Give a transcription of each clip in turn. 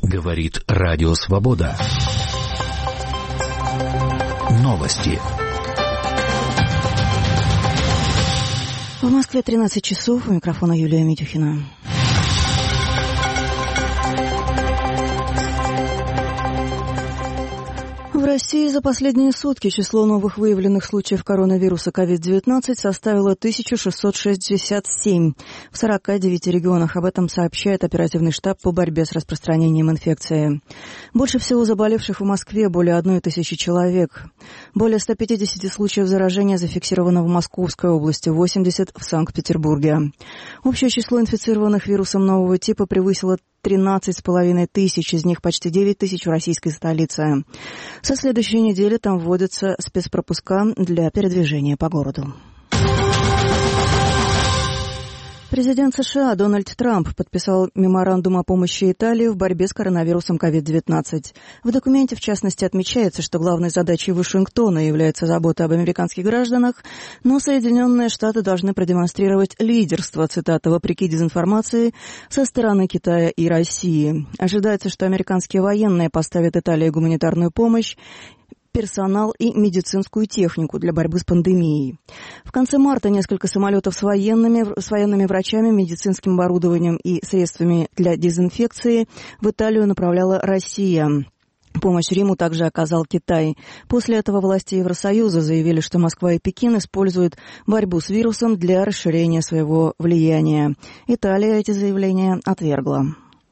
Говорит Радио Свобода. Новости. В Москве 13 часов. У микрофона Юлия Митюхина. В России за последние сутки число новых выявленных случаев коронавируса COVID-19 составило 1667 в 49 регионах. Об этом сообщает оперативный штаб по борьбе с распространением инфекции. Больше всего заболевших в Москве, более 1000 человек. Более 150 случаев заражения зафиксировано в Московской области, 80 в Санкт-Петербурге. Общее число инфицированных вирусом нового типа превысило 13,5 тысяч, из них почти 9 тысяч в российской столице. Со следующей недели там вводятся спецпропуска для передвижения по городу. Президент США Дональд Трамп подписал меморандум о помощи Италии в борьбе с коронавирусом COVID-19. В документе, в частности, отмечается, что главной задачей Вашингтона является забота об американских гражданах, но Соединенные Штаты должны продемонстрировать лидерство, цитата, вопреки дезинформации со стороны Китая и России. Ожидается, что американские военные поставят Италии гуманитарную помощь, персонал и медицинскую технику для борьбы с пандемией. В конце марта несколько самолетов с военными врачами, медицинским оборудованием и средствами для дезинфекции в Италию направляла Россия. Помощь Риму также оказал Китай. После этого власти Евросоюза заявили, что Москва и Пекин используют борьбу с вирусом для расширения своего влияния. Италия эти заявления отвергла.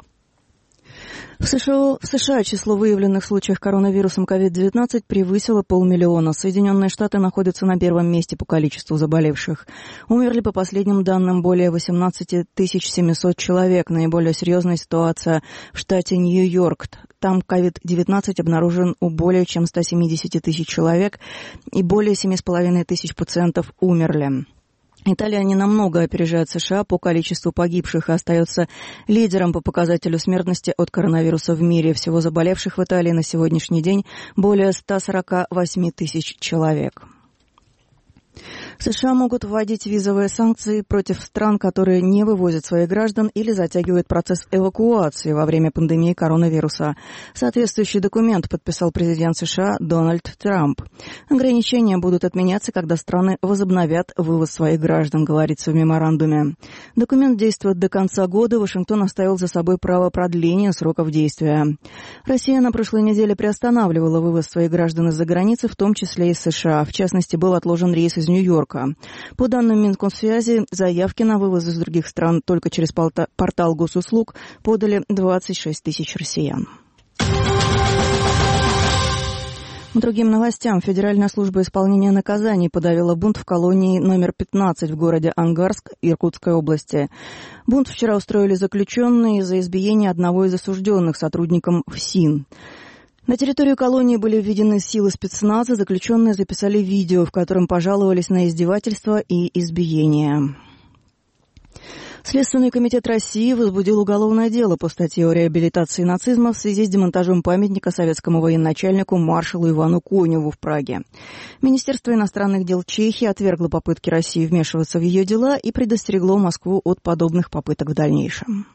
В США число выявленных случаев коронавирусом COVID-19 превысило 500 000. Соединенные Штаты находятся на первом месте по количеству заболевших. Умерли, по последним данным, более 18 700 человек. Наиболее серьезная ситуация в штате Нью-Йорк. Там COVID-19 обнаружен у более чем 170 тысяч человек, и более 7,5 тысяч пациентов умерли. Италия ненамного опережает США по количеству погибших и остается лидером по показателю смертности от коронавируса в мире. Всего заболевших в Италии на сегодняшний день более 148 тысяч человек. США могут вводить визовые санкции против стран, которые не вывозят своих граждан или затягивают процесс эвакуации во время пандемии коронавируса. Соответствующий документ подписал президент США Дональд Трамп. Ограничения будут отменяться, когда страны возобновят вывоз своих граждан, говорится в меморандуме. Документ действует до конца года. Вашингтон оставил за собой право продления сроков действия. Россия на прошлой неделе приостанавливала вывоз своих граждан из-за границы, в том числе из США. В частности, был отложен рейс из Нью-Йорка. По данным Минкомсвязи, заявки на вывоз из других стран только через портал госуслуг подали 26 тысяч россиян. К другим новостям. Федеральная служба исполнения наказаний подавила бунт в колонии номер 15 в городе Ангарск Иркутской области. Бунт вчера устроили заключенные из-за избиения одного из осужденных сотрудником ФСИН. На территорию колонии были введены силы спецназа, заключенные записали видео, в котором пожаловались на издевательства и избиения. Следственный комитет России возбудил уголовное дело по статье о реабилитации нацизма в связи с демонтажом памятника советскому военачальнику маршалу Ивану Коневу в Праге. Министерство иностранных дел Чехии отвергло попытки России вмешиваться в ее дела и предостерегло Москву от подобных попыток в дальнейшем.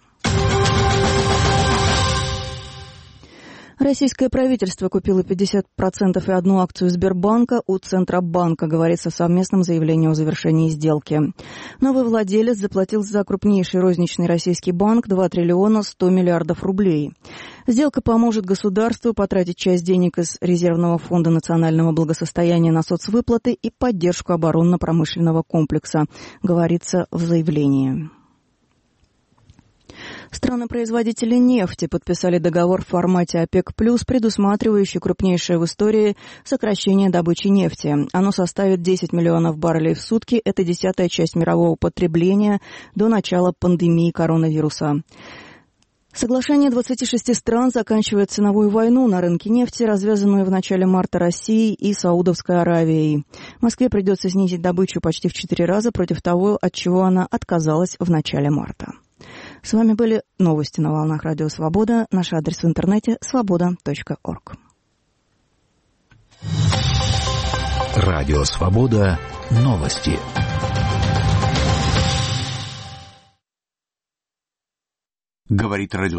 Российское правительство купило 50% и одну акцию Сбербанка у Центробанка, говорится в совместном заявлении о завершении сделки. Новый владелец заплатил за крупнейший розничный российский банк 2 триллиона 100 миллиардов рублей. Сделка поможет государству потратить часть денег из резервного фонда национального благосостояния на соцвыплаты и поддержку оборонно-промышленного комплекса, говорится в заявлении. Страны-производители нефти подписали договор в формате ОПЕК+, предусматривающий крупнейшее в истории сокращение добычи нефти. Оно составит 10 миллионов баррелей в сутки, это 10-я часть мирового потребления до начала пандемии коронавируса. Соглашение 26 стран заканчивает ценовую войну на рынке нефти, развязанную в начале марта Россией и Саудовской Аравией. Москве придется снизить добычу почти в 4 раза против того, от чего она отказалась в начале марта. С вами были новости на волнах Радио Свобода. Наш адрес в интернете свобода.орг. Радио Свобода. Новости. Говорит радио